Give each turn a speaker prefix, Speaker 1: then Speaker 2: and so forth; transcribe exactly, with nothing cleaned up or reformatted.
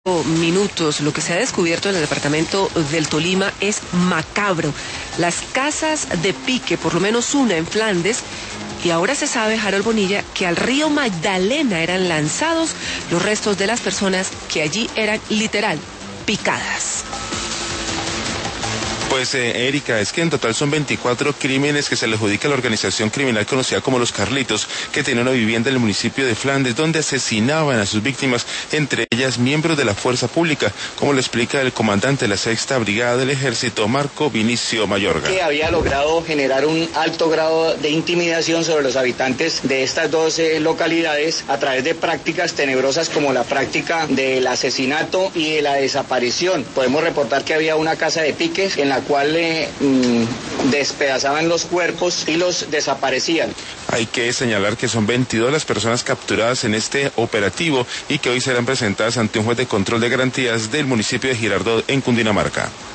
Speaker 1: Minutos, lo que se ha descubierto en el departamento del Tolima es macabro. Las casas de pique, por lo menos una en Flandes, y ahora se sabe, Harold Bonilla, que al río Magdalena eran lanzados los restos de las personas que allí eran literal picadas.
Speaker 2: Pues eh, Erika, es que en total son veinticuatro crímenes que se le adjudica a la organización criminal conocida como Los Carlitos, que tenía una vivienda en el municipio de Flandes, donde asesinaban a sus víctimas, entre ellas miembros de la fuerza pública, como lo explica el comandante de la sexta Brigada del Ejército, Marco Vinicio Mayorga.
Speaker 3: Que había logrado generar un alto grado de intimidación sobre los habitantes de estas dos eh, localidades a través de prácticas tenebrosas como la práctica del asesinato y de la desaparición. Podemos reportar que había una casa de piques en la cual eh, mmm, despedazaban los cuerpos y los desaparecían.
Speaker 2: Hay que señalar que son veintidós las personas capturadas en este operativo y que hoy serán presentadas ante un juez de control de garantías del municipio de Girardot en Cundinamarca.